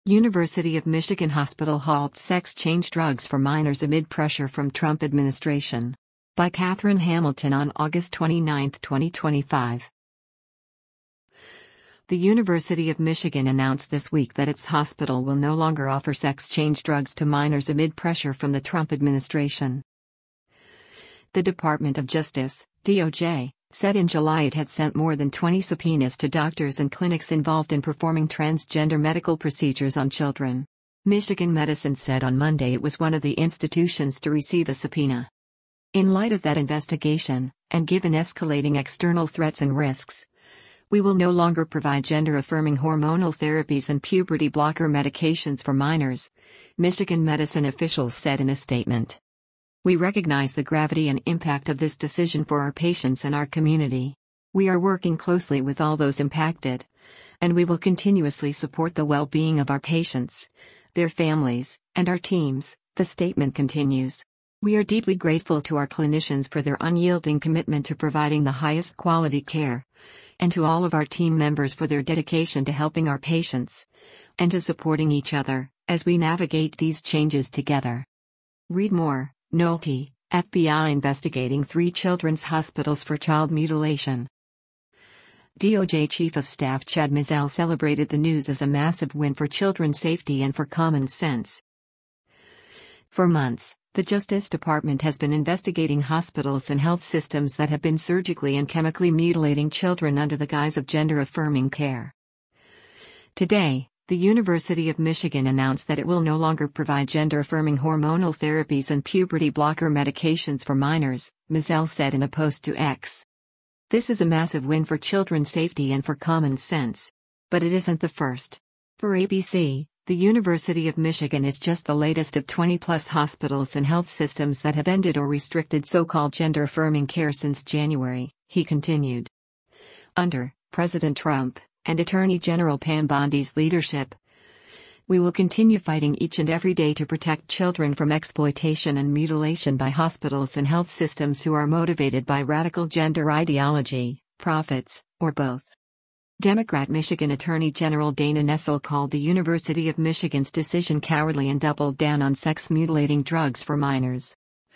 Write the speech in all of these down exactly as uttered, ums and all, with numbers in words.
University of Michigan Hospital halts sex change drugs for minors amid pressure from Trump administration. By Catherine Hamilton on August twenty-ninth, twenty twenty-five. The University of Michigan announced this week that its hospital will no longer offer sex change drugs to minors amid pressure from the Trump administration. The Department of Justice, D O J, said in July it had sent more than twenty subpoenas to doctors and clinics involved in performing transgender medical procedures on children. Michigan Medicine said on Monday it was one of the institutions to receive a subpoena. In light of that investigation, and given escalating external threats and risks, we will no longer provide gender-affirming hormonal therapies and puberty blocker medications for minors, Michigan Medicine officials said in a statement. We recognize the gravity and impact of this decision for our patients and our community. We are working closely with all those impacted, and we will continuously support the well-being of our patients, their families, and our teams, the statement continues. We are deeply grateful to our clinicians for their unyielding commitment to providing the highest quality care, and to all of our team members for their dedication to helping our patients, and to supporting each other, as we navigate these changes together. Read more. Nolte, F B I investigating three children's hospitals for child mutilation. D O J Chief of Staff Chad Mizelle celebrated the news as a massive win for children's safety and for common sense. For months, the Justice Department has been investigating hospitals and health systems that have been surgically and chemically mutilating children under the guise of gender-affirming care. Today, the University of Michigan announced that it will no longer provide gender-affirming hormonal therapies and puberty blocker medications for minors, Mizelle said in a post to X. This is a massive win for children's safety and for common sense. But it isn't the first. For A B C, the University of Michigan is just the latest of twenty-plus hospitals and health systems that have ended or restricted so-called gender-affirming care since January, he continued. Under President Trump and Attorney General Pam Bondi's leadership, we will continue fighting each and every day to protect children from exploitation and mutilation by hospitals and health systems who are motivated by radical gender ideology, profits, or both. Democrat Michigan Attorney General Dana Nessel called the University of Michigan's decision cowardly and doubled down on sex-mutilating drugs for minors.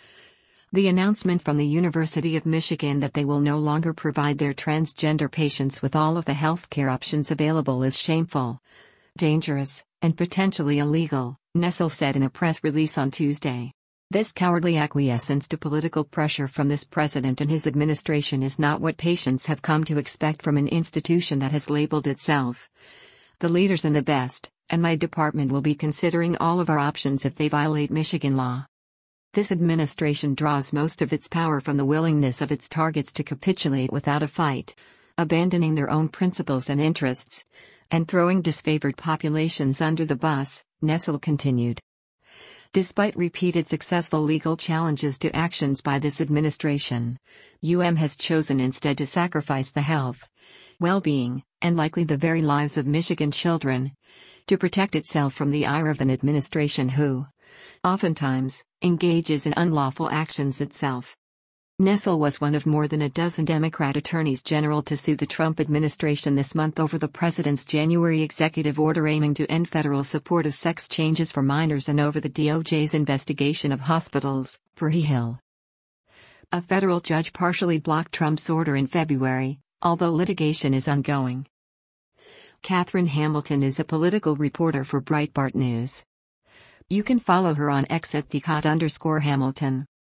The announcement from the University of Michigan that they will no longer provide their transgender patients with all of the healthcare options available is shameful, dangerous, and potentially illegal, Nessel said in a press release on Tuesday. This cowardly acquiescence to political pressure from this president and his administration is not what patients have come to expect from an institution that has labeled itself the leaders and the best, and my department will be considering all of our options if they violate Michigan law. This administration draws most of its power from the willingness of its targets to capitulate without a fight, abandoning their own principles and interests, and throwing disfavored populations under the bus, Nessel continued. Despite repeated successful legal challenges to actions by this administration, U M has chosen instead to sacrifice the health, well-being, and likely the very lives of Michigan children, to protect itself from the ire of an administration who, oftentimes, engages in unlawful actions itself. Nessel was one of more than a dozen Democrat attorneys general to sue the Trump administration this month over the president's January executive order aiming to end federal support of sex changes for minors and over the D O J's investigation of hospitals, per Hill. A federal judge partially blocked Trump's order in February, although litigation is ongoing. Catherine Hamilton is a political reporter for Breitbart News. You can follow her on X at the Cot underscore Hamilton.